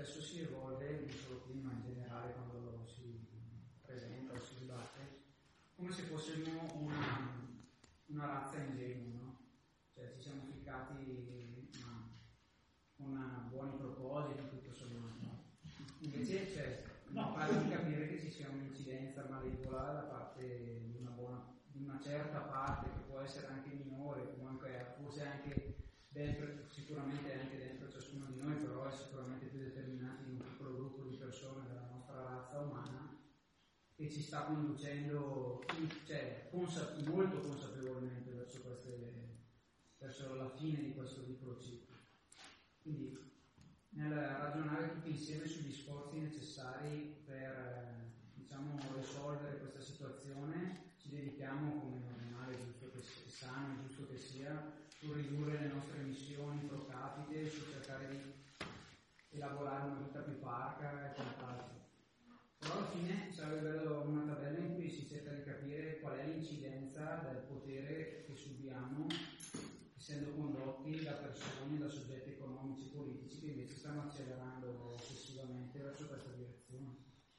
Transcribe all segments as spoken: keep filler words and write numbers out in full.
spesso si evolve, non solo qui ma in generale quando si presenta o si dibatte, come se fossimo una, una razza ingenua, no? Cioè ci siamo ficcati ma, con buoni propositi, tutto sommato. No? Invece cioè, no, pare di capire che ci sia un'incidenza malevola da parte di una buona, di una certa parte, che può essere anche minore, comunque forse anche dentro, sicuramente anche dentro ciascuno di noi, però è sicuramente più determinati in un piccolo gruppo di persone della nostra razza umana, che ci sta conducendo cioè, consa- molto consapevolmente verso, queste, verso la fine di questo piccolo ciclo. Quindi nel ragionare tutti insieme sugli sforzi necessari per diciamo, risolvere questa situazione, ci dedichiamo, come normale, giusto che sia, sano e giusto che sia, su ridurre le nostre emissioni pro capite, su cercare di elaborare una vita più parca e quant'altro. Però alla fine sarebbe bello una tabella in cui si cerca di capire qual è l'incidenza del potere che subiamo essendo condotti da persone, da soggetti economici e politici che invece stanno accelerando ossessivamente verso questa direzione.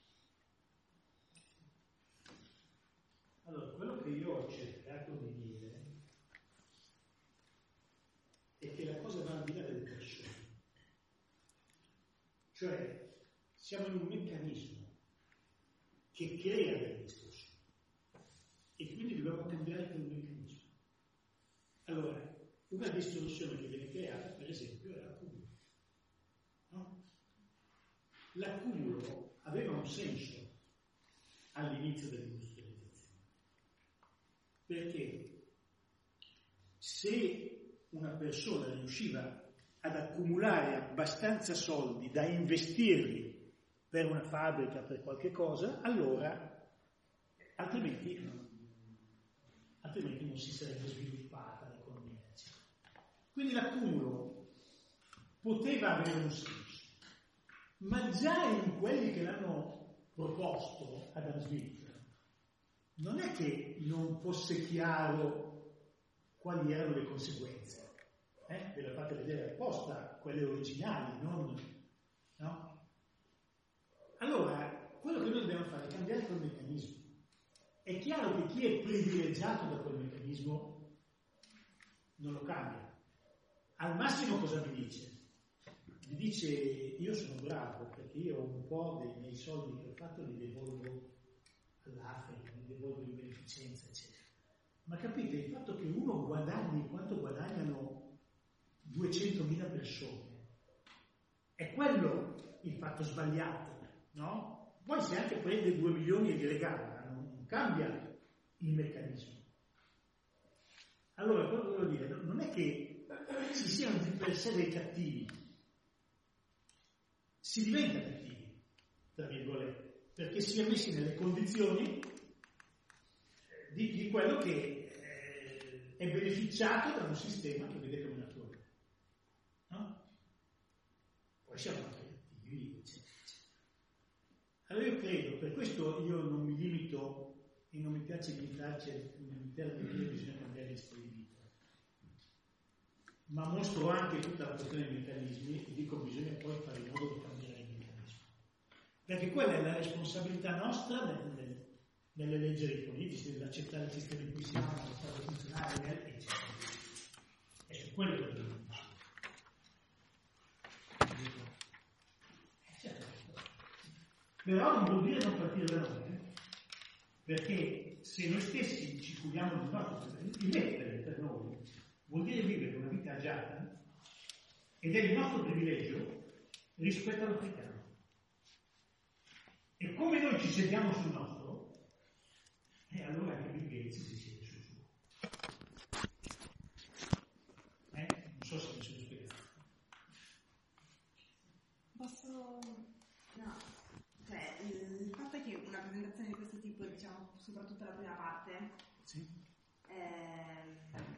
Allora, quello che io ho cercato di dire è che la cosa va al di là delle persone. Cioè, siamo in un meccanismo che crea delle distorsioni e quindi dobbiamo cambiare quel meccanismo. Allora, una distorsione che viene creata, per esempio, è l'accumulo. No? L'accumulo aveva un senso all'inizio dell'industrializzazione, perché se una persona riusciva ad accumulare abbastanza soldi da investirli per una fabbrica, per qualche cosa, allora altrimenti, altrimenti non si sarebbe sviluppata l'economia. Quindi l'accumulo poteva avere un senso, ma già in quelli che l'hanno proposto Adam Smith non è che non fosse chiaro quali erano le conseguenze. Eh? Ve le fate vedere apposta, quelle originali, non... No? Allora, quello che noi dobbiamo fare è cambiare quel meccanismo. È chiaro che chi è privilegiato da quel meccanismo non lo cambia. Al massimo cosa mi dice? Mi dice, io sono bravo perché io un po' dei miei soldi che ho fatto li devolvo all'Africa, li devolvo in beneficenza, eccetera. Ma capite, il fatto che uno guadagni quanto guadagnano duecentomila persone, è quello il fatto sbagliato, no? Poi se anche prende due milioni e li regala, non cambia il meccanismo. Allora, quello che voglio dire, non è che ci siano di per sé dei cattivi, si diventa cattivi, tra virgolette, perché si è messi nelle condizioni di, di quello che eh, è beneficiato da un sistema che vede come naturale. No? Poi siamo anche cattivi, eccetera, eccetera. Allora io credo, per questo io non mi limito e non mi piace limitarci all'interno di dire che bisogna cambiare gli stili di vita, ma mostro anche tutta la questione dei meccanismi e dico bisogna poi fare in modo di cambiare i meccanismi, perché quella è la responsabilità nostra nel, nel, nell'eleggere i politici, nell'accettare il sistema in cui siamo, nel farlo funzionare, eccetera. È su quello che dobbiamo fare. Certo. Però non vuol dire non partire da noi, eh? Perché se noi stessi ci curiamo di noi, di mettere per noi, vuol dire vivere una vita agiata ed è il nostro privilegio rispetto all'africano. E come noi ci sediamo sul nostro, e allora anche Bill Gates si siede sul suo. Eh? Non so se mi sono spiegato. Posso... No, cioè il fatto è che una presentazione di questo tipo, diciamo, soprattutto la prima parte, sì. eh,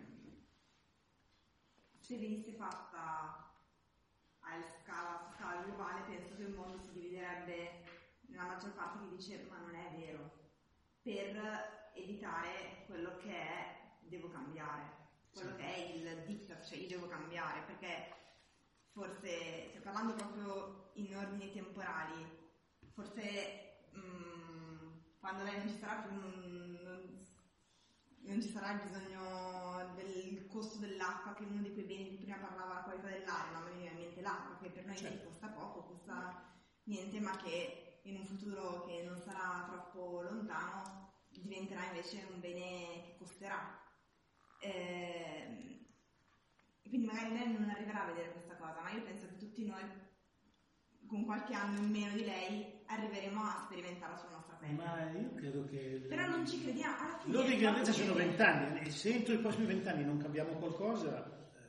se venisse fatta a scala, scala globale, penso che il mondo si dividerebbe nella maggior parte che dice ma non è vero, per evitare quello che è devo cambiare, quello sì. che è il diktat, cioè io devo cambiare, perché forse, cioè, parlando proprio in ordini temporali, forse mh, quando lei non ci sarà più non, non, non ci sarà il bisogno del costo dell'acqua, che è uno di quei beni di cui prima parlava, la qualità dell'aria, non mi viene in mente l'acqua, che per noi certo. costa poco, costa niente, ma che in un futuro che non sarà troppo lontano diventerà invece un bene che costerà. Eh, quindi magari lei non arriverà a vedere questa cosa, ma io penso che tutti noi con qualche anno in meno di lei arriveremo a sperimentarla sulla nostra pelle. Ma io credo che però non ci crediamo alla fine. L'ordine di grandezza sono vent'anni, e se entro i prossimi vent'anni non cambiamo qualcosa.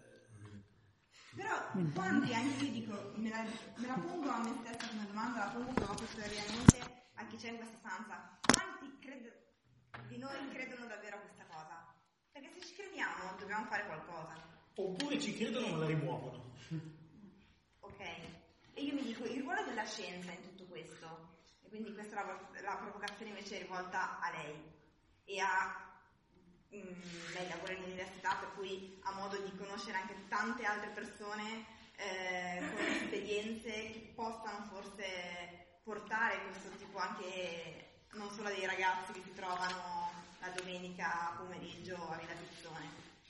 Però quanti anni, io dico, me la, me la pongo a me stessa come domanda, la pongo come posteriormente a chi c'è in questa stanza, quanti credo, di noi credono davvero a questa cosa? Perché se ci crediamo dobbiamo fare qualcosa. Oppure ci credono ma la rimuovono. Ok, e io mi dico, il ruolo della scienza in tutto questo, e quindi questa è la, la provocazione invece rivolta a lei e a lei lavora in università, per cui ha modo di conoscere anche tante altre persone eh, con esperienze che possano forse portare questo tipo anche non solo a dei ragazzi che si trovano la domenica pomeriggio a Villa Pizzone.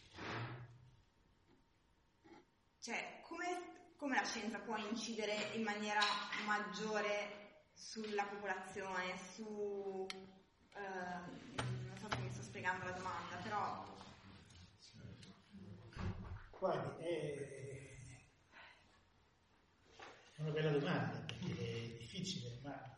Cioè, come, come la scienza può incidere in maniera maggiore sulla popolazione, su eh, spiegando la domanda, però guardi, è una bella domanda perché è difficile, ma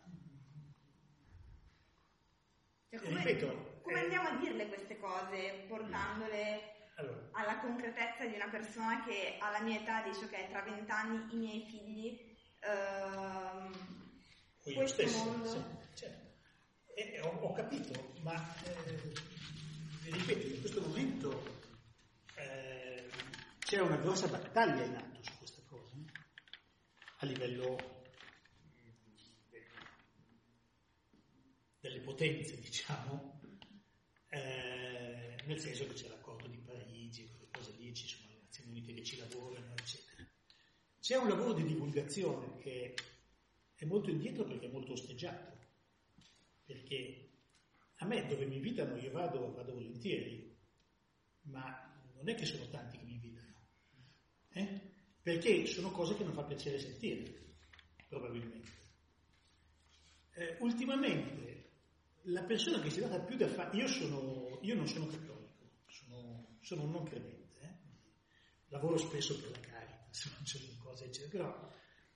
cioè, come, ripeto, come è... andiamo a dirle queste cose portandole allora. alla concretezza di una persona che alla mia età dice ok, tra vent'anni i miei figli ehm, questo stesso, mondo sì, certo. Eh, ho, ho capito, ma eh, ripeto, in questo momento eh, c'è una grossa battaglia in atto su questa cosa, no? A livello eh, delle potenze, diciamo, eh, nel senso che c'è l'accordo di Parigi, quelle cose lì, ci sono le Nazioni Unite che ci lavorano, eccetera. C'è un lavoro di divulgazione che è molto indietro perché è molto osteggiato, perché a me dove mi invitano io vado, vado volentieri, ma non è che sono tanti che mi invitano, eh? Perché sono cose che non fa piacere sentire, probabilmente. Eh, ultimamente la persona che si è data più da fare, io sono, io non sono cattolico, sono, sono un non credente, eh? Lavoro spesso per la Caritas, non c'è cose eccetera, però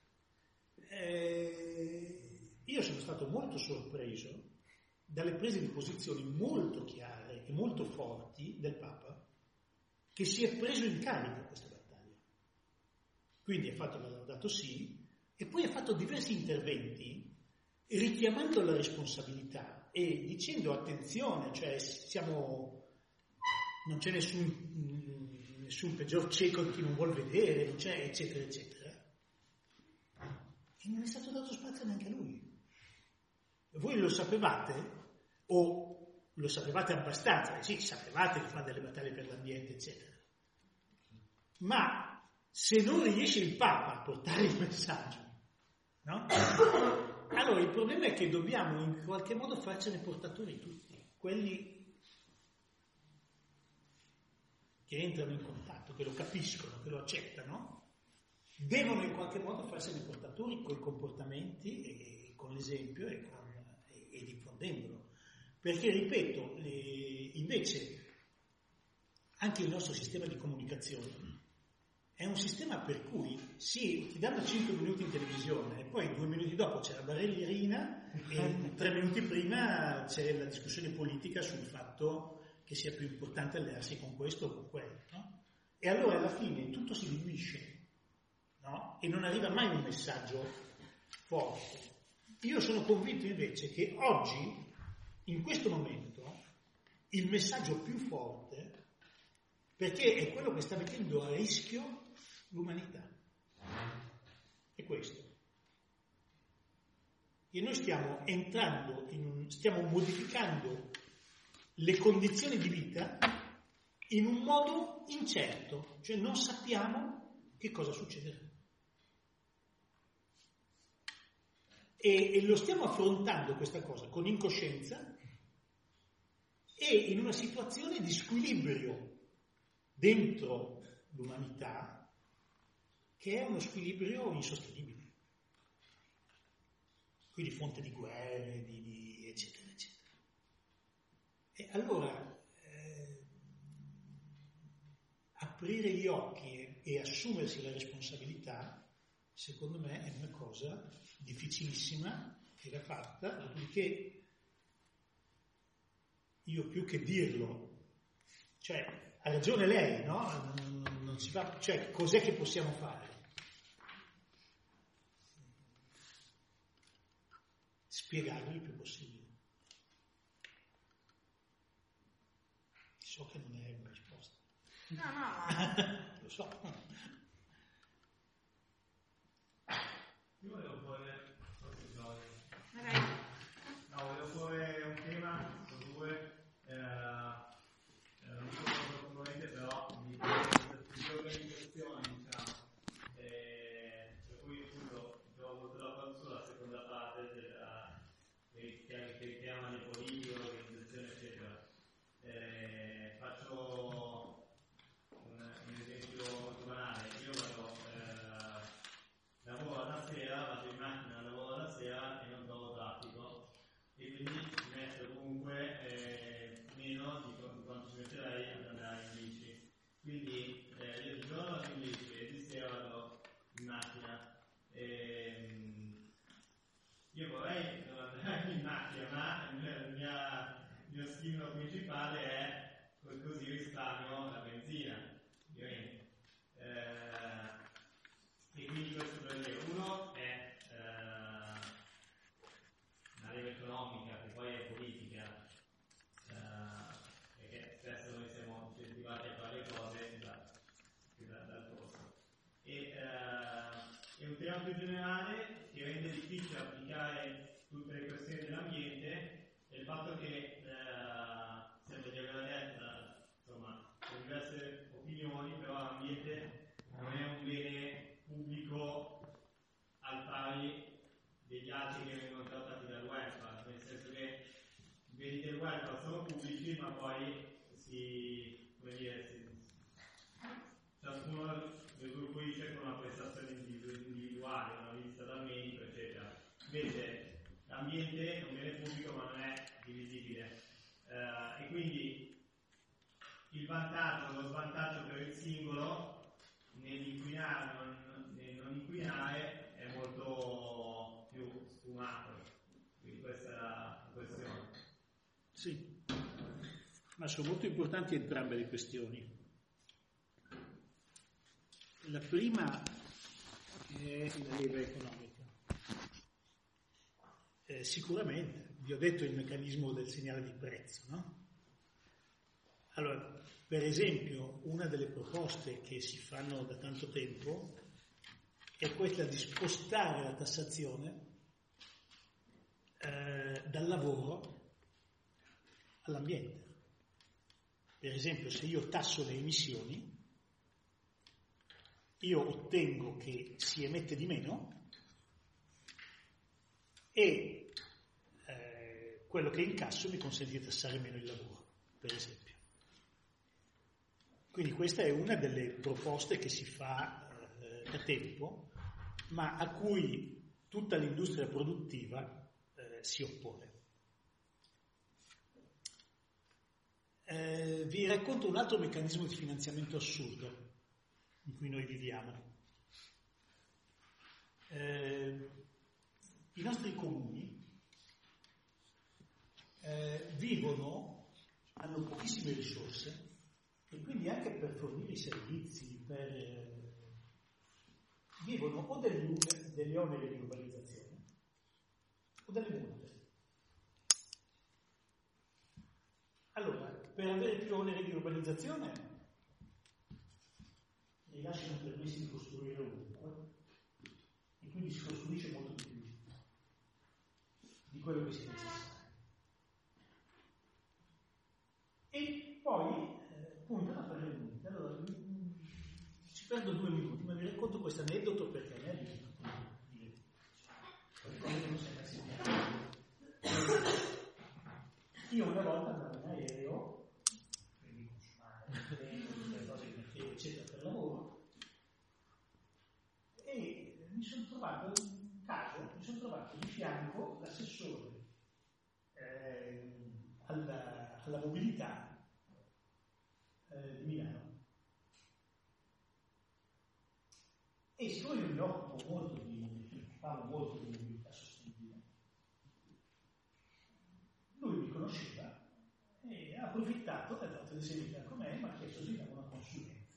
eh, io sono stato molto sorpreso dalle prese di posizioni molto chiare e molto forti del Papa, che si è preso in carico questa battaglia. Quindi ha fatto la Laudato Si e poi ha fatto diversi interventi richiamando la responsabilità e dicendo attenzione, cioè siamo, non c'è nessun, nessun peggior cieco di chi non vuol vedere, non c'è, eccetera, eccetera. E non è stato dato spazio neanche a lui. Voi lo sapevate? O lo sapevate abbastanza? Sì, sapevate che fa delle battaglie per l'ambiente, eccetera. Ma se non riesce il Papa a portare il messaggio, no? Allora il problema è che dobbiamo in qualche modo farcene portatori tutti, quelli che entrano in contatto, che lo capiscono, che lo accettano, devono in qualche modo farsene portatori con i comportamenti e con l'esempio e, con, e, e diffondendolo. Perché, ripeto, le, invece anche il nostro sistema di comunicazione è un sistema per cui sì, ti danno cinque minuti in televisione e poi due minuti dopo c'è la barellierina e tre minuti prima c'è la discussione politica sul fatto che sia più importante allearsi con questo o con quello, no? E allora alla fine tutto si diluisce, no? E non arriva mai un messaggio forte. Io sono convinto invece che oggi, in questo momento, il messaggio più forte, perché è quello che sta mettendo a rischio l'umanità, è questo. E noi stiamo entrando, in un, stiamo modificando le condizioni di vita in un modo incerto, cioè non sappiamo che cosa succederà. E, e lo stiamo affrontando questa cosa con incoscienza e in una situazione di squilibrio dentro l'umanità che è uno squilibrio insostenibile. Quindi fonte di guerre, di, di eccetera, eccetera. E allora eh, aprire gli occhi e, e assumersi la responsabilità, secondo me, è una cosa difficilissima che va fatta, dopodiché io più che dirlo, cioè ha ragione lei, no? Non, non si fa, cioè cos'è che possiamo fare? Spiegarlo il più possibile. So che non è una risposta. No, no. Lo so. Io volevo porre, Magari. no, volevo porre un tema su due, eh, eh, non so probabilmente però di, di organizzazione, diciamo, eh, per cui appunto ho avuto la parte sulla seconda parte della, che, che, che chiama le politiche, l'organizzazione, eccetera. Eh, faccio un, un esempio molto banale. Io vado, eh, lavoro alla sera, vado in macchina, lavoro alla sera e non trovo traffico e quindi ci metto comunque eh, meno di quanto ci metterei ad andare in bici. Quindi eh, io di giorno vado in bici e di sera vado in macchina. E, io vorrei non andare in macchina, ma il, mia, il mio stimolo principale è così risparmio la benzina, ovviamente. Eh, e quindi questo per dire, uno è eh, una leva economica che poi è politica, eh, perché spesso noi siamo incentivati a fare le cose da, da, dal posto. E eh, è un tema più generale che rende difficile applicare tutte le questioni dell'ambiente è il fatto che eh, sembra di averla detta, insomma, con diverse opinioni, però l'ambiente non è un bene pubblico al pari degli altri che vengono trattati dal welfare, nel senso che i beni del welfare sono pubblici, ma poi si, come dire, si, ciascuno usufruisce con una prestazione individuale, una visita dal medico, eccetera. Invece l'ambiente è un bene pubblico, ma non è divisibile. Eh, e quindi il vantaggio, lo svantaggio per il singolo nell'inquinare o non, nel non inquinare è molto più sfumato. Quindi questa è la questione. Sì, ma sono molto importanti entrambe le questioni. La prima è la leva economica. Eh, sicuramente, vi ho detto il meccanismo del segnale di prezzo, no? Allora, per esempio, una delle proposte che si fanno da tanto tempo è quella di spostare la tassazione eh, dal lavoro all'ambiente. Per esempio, se io tasso le emissioni, io ottengo che si emette di meno e eh, quello che incasso mi consente di tassare meno il lavoro, per esempio. Quindi questa è una delle proposte che si fa eh, da tempo, ma a cui tutta l'industria produttiva eh, si oppone. Eh, vi racconto un altro meccanismo di finanziamento assurdo in cui noi viviamo. Eh, I nostri comuni eh, vivono, hanno pochissime risorse e quindi anche per fornire i servizi, per, eh, vivono o degli, degli oneri di urbanizzazione o delle multe. Allora, per avere più oneri di urbanizzazione gli lasciano permessi di costruire ovunque e quindi si costruisce molto di più di quello che si è necessario. E poi eh, puntano a fare le multe. Allora, mi, ci perdo due minuti, ma vi racconto questo aneddoto perché a me è Io una volta andavo in aereo, quindi consumare le cose che mettevo, eccetera, per lavoro, e mi sono trovato in caso, mi sono trovato di fianco l'assessore eh, alla, alla mobilità eh, di Milano. E siccome io mi occupo molto di mobilità, parlo molto di mobilità sostenibile, lui mi conosceva e ha approfittato del fatto di essere con me e mi ha chiesto se dava una consulenza.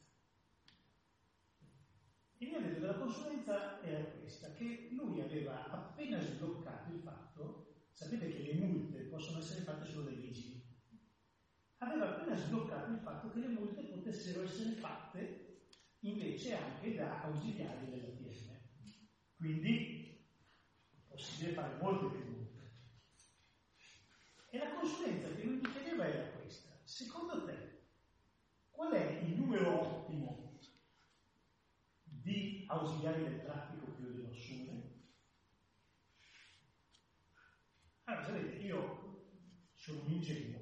E mi ha detto che la consulenza era questa, che lui aveva appena sbloccato il fatto, sapete che le multe possono essere fatte solo dai vigili, aveva appena sbloccato il fatto che le multe potessero essere fatte invece anche da ausiliari della T M. Quindi è possibile fare molte più multe. E la consulenza che lui mi chiedeva era questa: secondo te qual è il numero ottimo di ausiliari del traffico che io devo assumere? Allora, sapete, io sono un ingenuo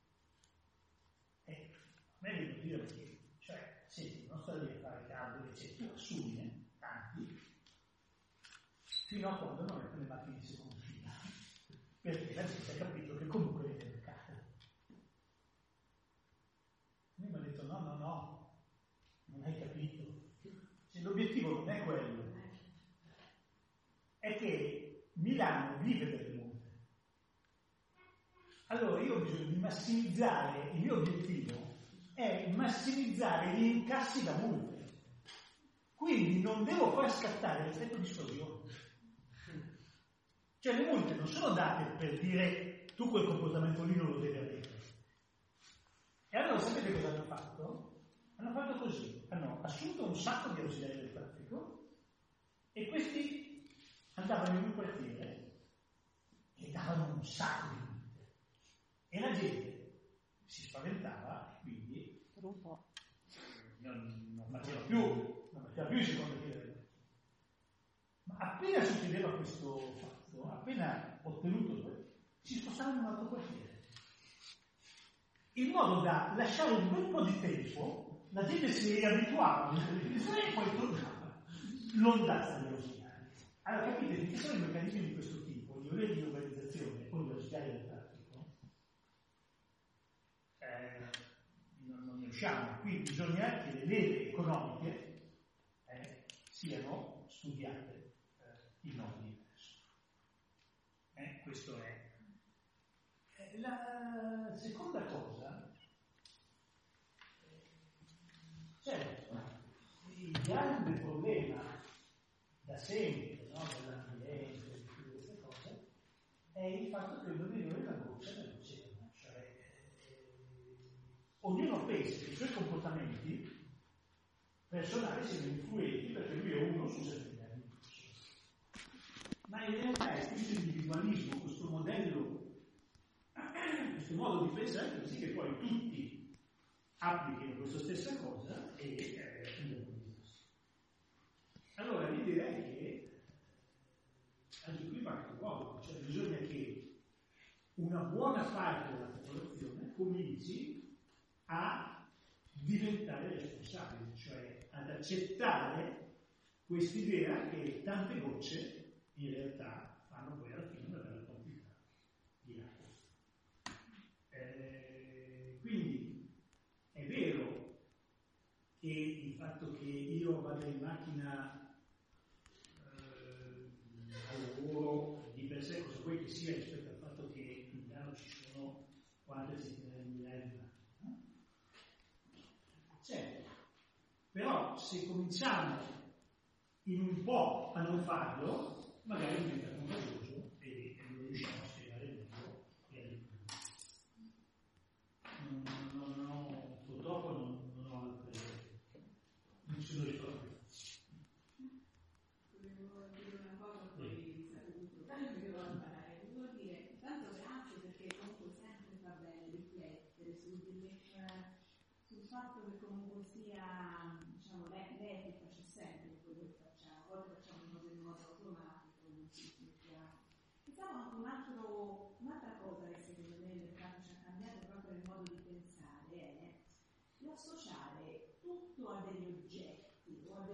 e a me devo dire che, cioè, senti, non sto lì a fare caldo, eccetera, tu assumi tanti fino a quando non mettono le macchine in seconda fila, perché la gente ha capito che comunque le deve mercate. Lui mi ha detto no, no, no, non hai capito. Cioè, l'obiettivo non è quello, è che Milano vive delle multe. Allora io ho bisogno di massimizzare, il mio obiettivo è massimizzare gli incassi da multe. Quindi non devo far scattare l'effetto di esplosione. Cioè le multe non sono date per dire tu quel comportamento lì non lo devi avere. E allora sapete cosa hanno fatto? Hanno fatto così, hanno assunto un sacco di ausiliari del traffico e questi andavano in un quartiere e davano un sacco di multe. E la gente si spaventava, quindi per un po'. Non, non faceva più, non faceva più il secondo piede. Ma appena succedeva questo fatto, appena ottenuto, si spostavano in un altro quartiere. In modo da lasciare un bel po' di tempo, la gente si riabituava e poi tornava l'ondata degli ausiliari. Allora capite che ci sono i meccanismi di questo tipo, di livelli di organizzazione o di ausiliari del traffico, eh, non, non ne usciamo. Qui bisogna che le leve economiche eh, siano studiate eh, in modo diverso. Eh, questo è. Eh, la seconda cosa, certo, il grande problema da sempre, no, dell'ambiente, di tutte queste cose, è il fatto che ognuno è la goccia dell'oceano. Cioè, eh, ognuno pensa che i suoi comportamenti personali siano influenti perché lui è uno su centinaia di persone. Ma in realtà è questo individualismo, questo modello, questo modo di pensare così che poi tutti applichino questa stessa cosa e eh, allora l'idea è che anche qui va anche uomo, cioè bisogna che una buona parte della popolazione cominci a diventare responsabile, cioè ad accettare quest'idea che tante gocce in realtà fanno poi alla fine una bella quantità di acqua. Eh, quindi è vero che il fatto che io vada in macchina al lavoro di per sé, cosa vuoi che sia rispetto al fatto che in Milano ci sono quante centinaia di migliaia di macchine, no? Certo, però se cominciamo in un po' a non farlo, magari diventa contagioso e non riusciamo a spiegare meglio e a riprendere. Non, non ho, purtroppo non, non ho altre, nessuno risposta. Fatto che comunque sia, diciamo, l'etica c'è sempre in quello che facciamo, a volte facciamo cose in modo automatico, non ci mettiamo. Pensavo anche un altro, un'altra cosa che secondo me il mercato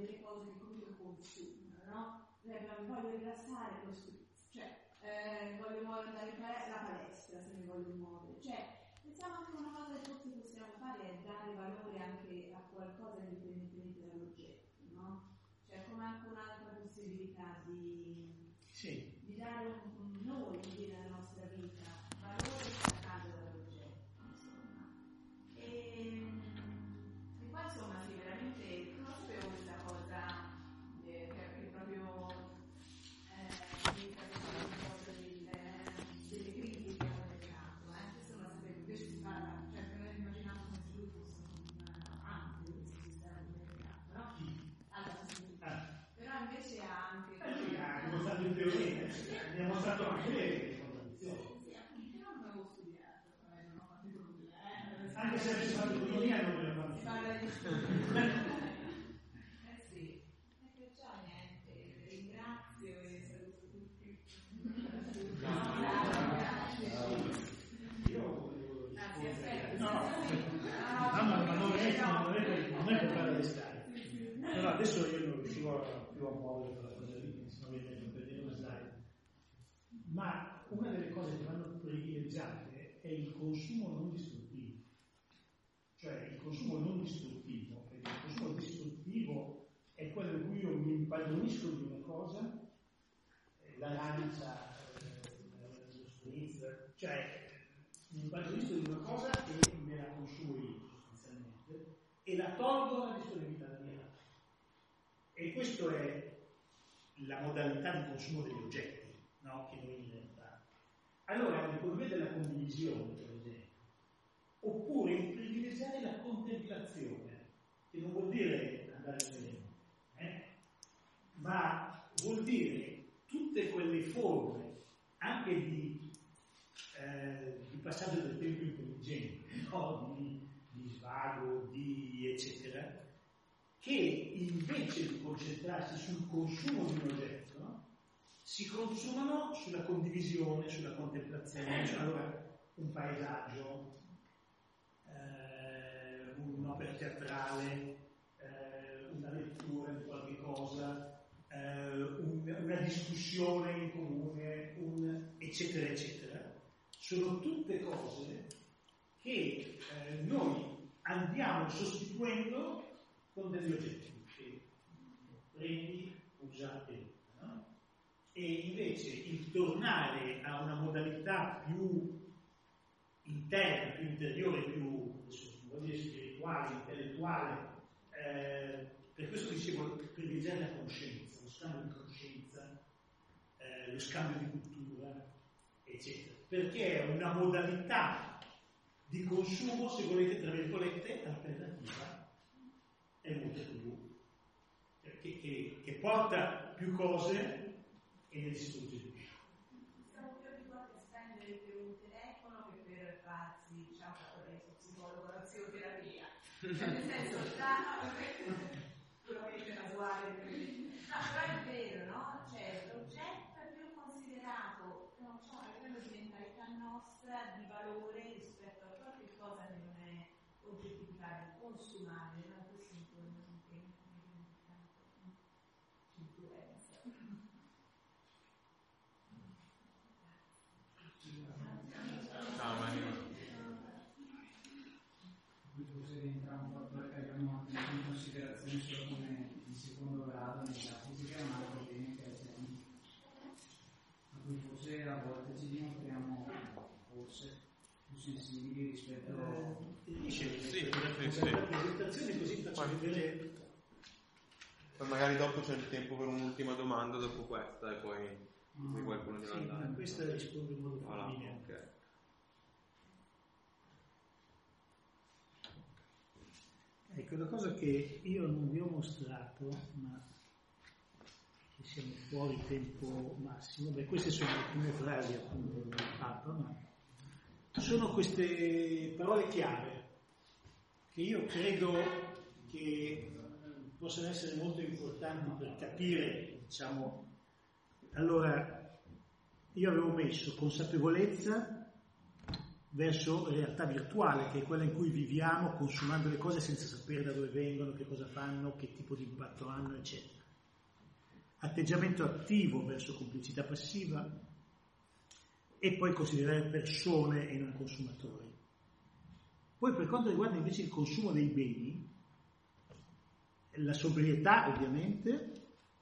delle cose che comunque consumano, no? Mi voglio rilassare, cioè eh, voglio andare in pal- la palestra se mi voglio muovere, cioè pensiamo anche a una cosa che forse possiamo fare è dare valore anche a qualcosa indipendentemente dall'oggetto, no? Cioè come anche un'altra possibilità di, sì. di dare un, un noi nella nostra vita, valore staccato dall'oggetto, insomma. E, e poi insomma sì, veramente non sapevo questa cosa eh, che, che proprio eh, mi sta facendo un po' del, delle critiche al mercato, eh? Questo non lo sapevo, invece si parla, cioè che avevo immaginato come se lui fosse un ampio questo sistema di mercato, no? Allora, sì. Ah. Però invece ha anche Eh, lui ha dimostrato in teoria, mi ha mostrato anche lei. però non avevo studiato, eh, non ho fatto nulla, eh. Anche se avessi fatto economia non me la fanno. Si parla di eh sì, e perciò niente, ringrazio e saluto tutti. Anzi, aspetta, No, no, ma non è, non è, non è per fare le stare. Però adesso io non riuscivo più a muovere quella cosa lì, se non vedete per vedere una slide. Ma una delle cose che vanno privilegiate è il consumo non distruttivo. Cioè il consumo non distruttivo, perché il consumo distruttivo è quello in cui io mi impadronisco di una cosa, l'arancia, lo spritz, cioè mi impadronisco di una cosa e me la consumo io sostanzialmente e la tolgo alla disponibilità degli altri. E questa è la modalità di consumo degli oggetti, no? Che noi inventiamo. Allora l'economia della condivisione, per esempio, oppure il privilegiare la contemplazione, che non vuol dire andare in veleno, eh? Ma vuol dire tutte quelle forme anche di, eh, di passaggio del tempo intelligente, no? di, di svago, di eccetera, che invece di concentrarsi sul consumo di un oggetto, no? Si consumano sulla condivisione, sulla contemplazione, cioè allora un paesaggio, eh, un'opera teatrale, eh, una lettura di qualche cosa, eh, un, una discussione in comune, un eccetera eccetera, sono tutte cose che eh, noi andiamo sostituendo con degli oggetti che prendi, usate, no? E invece il tornare a una modalità più interna, più interiore, più voglio dire, spirituale, intellettuale, eh, per questo dicevo privilegiare la conoscenza, lo scambio di conoscenza, eh, lo scambio di cultura, eccetera, perché è una modalità di consumo, se volete, tra virgolette, alternativa è molto più che, che, che porta più cose e ne distrugge di più. Siamo più abituati a spendere per un telefono che per farsi, diciamo, vorrei essere psicologo, la psicoterapia. Cioè, nel senso, già puramente casuale, no, però è vero, no? Cioè, l'oggetto è più considerato, non so, a livello di mentalità nostra, di valore rispetto a qualche cosa che non è oggettificabile, consumabile, no? Questo è un po' influenza. Ciao Mario. Qui forse rientra un fattore che abbiamo messo in considerazione solo come in secondo grado nella fisica, ma altro bene che è il tempo. A cui forse a volte ci dimostriamo forse più sensibili rispetto a... Dice, Sì, sì, la sì. presentazione così faccio vedere. Poi magari dopo c'è il tempo per un'ultima domanda dopo questa e poi se qualcuno gliela Sì, dà. ma questa risponde in modo Voilà, fulmineo. ok. Ecco, la cosa che io non vi ho mostrato, ma che siamo fuori tempo massimo, beh, queste sono alcune frasi appunto del Papa, ma sono queste parole chiave che io credo che possono essere molto importanti per capire, diciamo, allora io avevo messo consapevolezza, verso realtà virtuale, che è quella in cui viviamo consumando le cose senza sapere da dove vengono, che cosa fanno, che tipo di impatto hanno, eccetera. Atteggiamento attivo verso complicità passiva e poi considerare persone e non consumatori. Poi per quanto riguarda invece il consumo dei beni, la sobrietà ovviamente,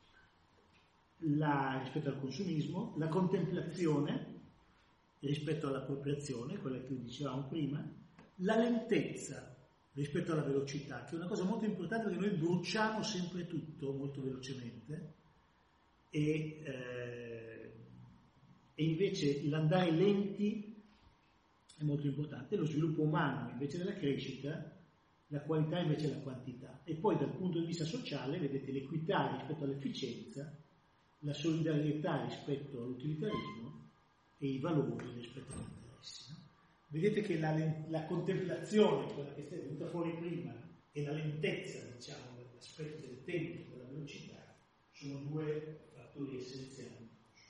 la, rispetto al consumismo, la contemplazione rispetto all'appropriazione, quella che dicevamo prima, la lentezza rispetto alla velocità, che è una cosa molto importante perché noi bruciamo sempre tutto molto velocemente e, eh, e invece l'andare lenti è molto importante. Lo sviluppo umano invece della crescita, la qualità invece della quantità. E poi dal punto di vista sociale, vedete, l'equità rispetto all'efficienza, la solidarietà rispetto all'utilitarismo e i valori rispetto agli interessi. No? Vedete che la, la contemplazione, quella che è venuta fuori prima, e la lentezza, diciamo, dell'aspetto del tempo, della velocità, sono due fattori essenziali.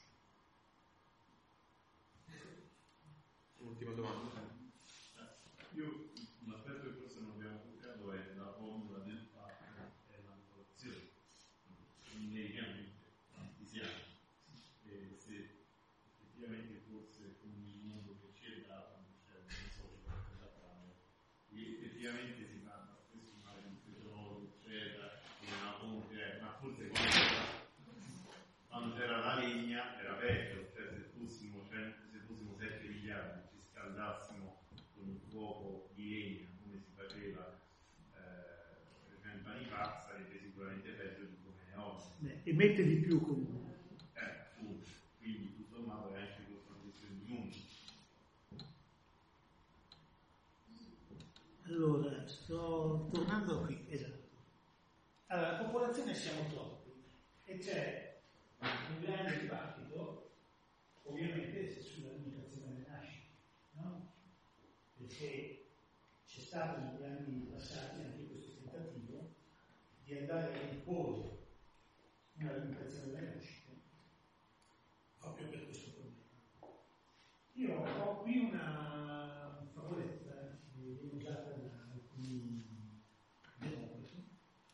Ultima domanda. Io un aspetto che forse non abbiamo toccato è la formula del partner e la motivazione. Numericamente quanti siamo e se effettivamente forse con il mondo che ci è dato non c'è un socio da fare e effettivamente si parla spesso male di petrolio eccetera e una fonte, ma forse quando c'era, quando c'era la legna era peggio, cioè se fossimo, cioè, se fossimo sette miliardi ci scaldassimo con un fuoco di legna come si faceva cento anni fa sarebbe sicuramente peggio di come è oggi. Beh, emette di più comunque. Eh, appunto, quindi tutto sommato è anche questa questione di numeri. Allora, sto tornando qui, esatto. Allora, la popolazione siamo troppi e c'è un grande dibattito, ovviamente, sulla limitazione delle nascite, no? Perché c'è stato negli anni passati anche questo tentativo di andare a imporre una limitazione delle nascite proprio per questo problema. Io ho qui una favoletta che viene usata da alcuni demografi,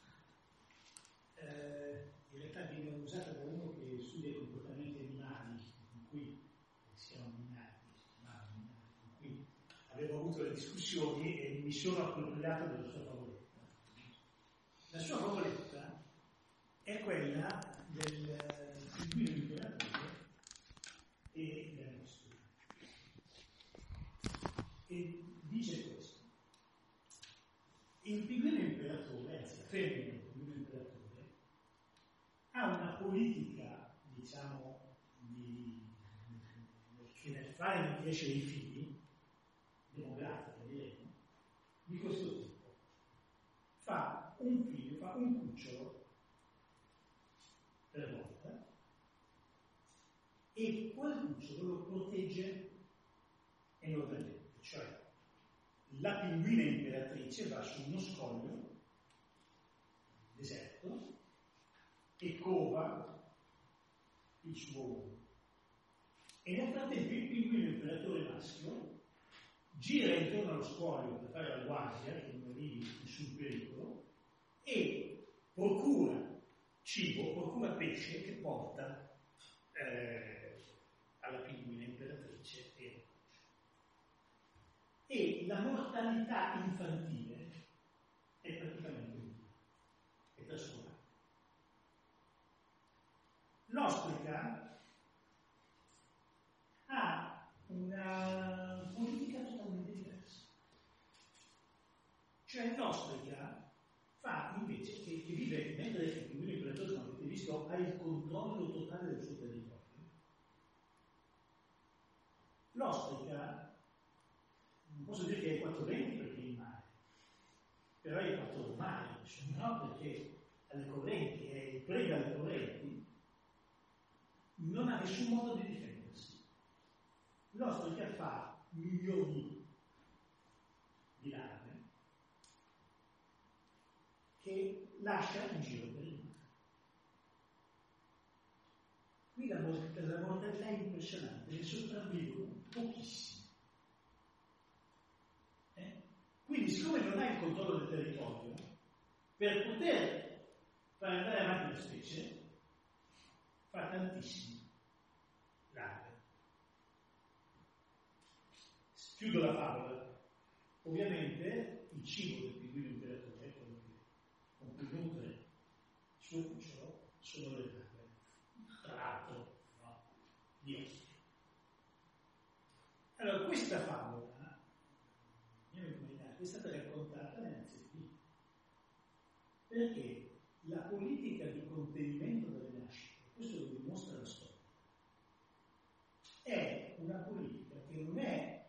eh, in realtà viene usata da uno che studia i comportamenti animali, in cui si chiamano minati, in cui avevo avuto le discussioni e mi sono appropriato della sua favoletta. La sua favoletta è quella del pinguino imperatore e della nostra. E dice questo: il pinguino imperatore, anzi la femmina del pinguino imperatore, ha una politica, diciamo, di, che nel fare non crescere i figli, demografica diremo, di questo tipo. Fa un figlio, fa un cucciolo per volta e quel cucciolo lo protegge enormemente, cioè la pinguina imperatrice va su uno scoglio deserto e cova il suo uovo e nel frattempo il pinguino imperatore maschio gira intorno allo scoglio per fare la guardia, che non arrivi nessun pericolo, e procura cibo, procura pesce che porta eh, alla pinguina imperatrice e e la mortalità infantile è praticamente nulla, è trascurata. L'ostrica ha una politica totalmente diversa. Cioè l'ostrica fa invece che, che vive, mentre il pinguino imperatore, come avete visto, ha il controllo totale del suo territorio. L'ostrica, non posso dire che è quattro venti perché è in mare, però è quattro mare, no? Perché alle correnti, è preda alle correnti, non ha nessun modo di difendersi. L'ostrica fa milioni di larve che lascia in giro per il mare. Qui la mortalità, la mortalità è impressionante, ne sopravvivono pochissimi. siccome non hai il controllo del territorio, per poter far andare avanti la specie, fa tantissime larve. Chiudo la favola. Ovviamente il cibo del pinguino imperatore, quello con cui nutre il suo cucciolo, sono le larve. Tra l'altro, no? Via. Allora, questa favola, è stata raccontata innanzitutto perché la politica di contenimento delle nascite, questo lo dimostra la storia, è una politica che non è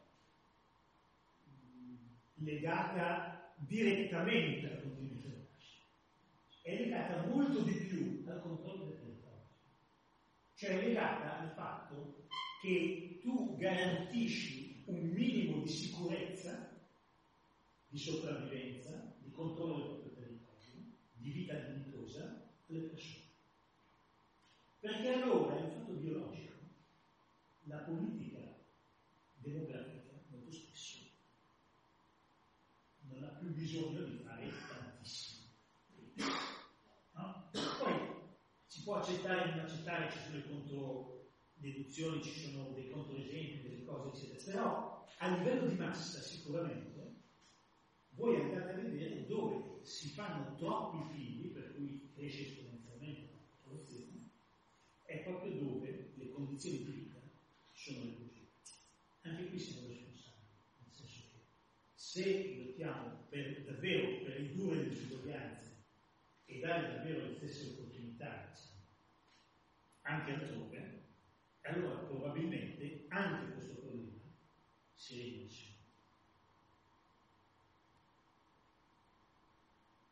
mh, legata direttamente al contenimento delle nascite, è legata molto di più al controllo del territorio, cioè è legata al fatto che tu garantisci un minimo di sicurezza, di sopravvivenza, di controllo del proprio territorio, di vita dignitosa alle persone. Perché allora, in fatto biologico, la politica demografica molto spesso non ha più bisogno di fare tantissimo. No? Poi si può accettare o non accettare, ci sono le controdeduzioni, ci sono dei controesempi, delle cose, eccetera. Però a livello di massa sicuramente voi andate a vedere dove si fanno troppi figli, per cui cresce esponenzialmente la popolazione, è proprio dove le condizioni di vita sono le peggiori. Anche qui siamo responsabili, nel senso che se lottiamo per, davvero per ridurre le disuguaglianze e dare davvero le stesse opportunità, diciamo, anche altrove, allora probabilmente anche questo problema si riduce.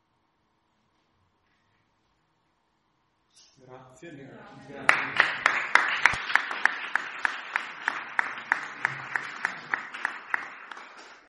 Grazie. Grazie. Grazie.